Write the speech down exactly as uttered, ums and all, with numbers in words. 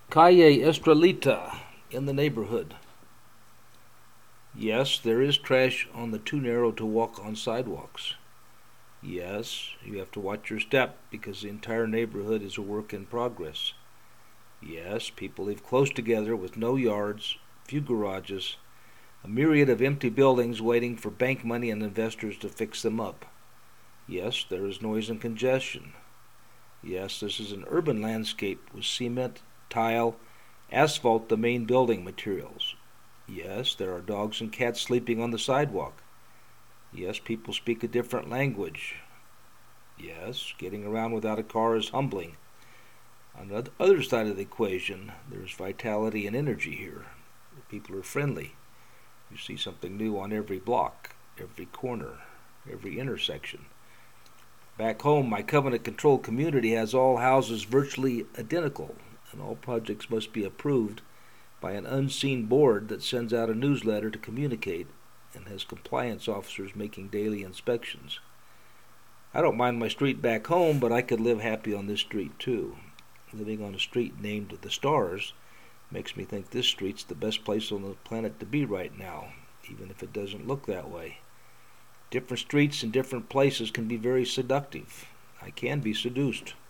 Calle Estrelita in the neighborhood. Yes, there is trash on the too narrow to walk on sidewalks. Yes, you have to watch your step because the entire neighborhood is a work in progress. Yes, people live close together with no yards, few garages, a myriad of empty buildings waiting for bank money and investors to fix them up. Yes, there is noise and congestion. Yes, this is an urban landscape with cement, tile, asphalt the main building materials. Yes, there are dogs and cats sleeping on the sidewalk. Yes, people speak a different language. Yes, getting around without a car is humbling. On the other side of the equation, there's vitality and energy here. People are friendly. You see something new on every block, every corner, every intersection. Back home, my covenant-controlled community has all houses virtually identical, and all projects must be approved by an unseen board that sends out a newsletter to communicate and has compliance officers making daily inspections. I don't mind my street back home, but I could live happy on this street too. Living on a street named the Stars makes me think this street's the best place on the planet to be right now, even if it doesn't look that way. Different streets in different places can be very seductive. I can be seduced.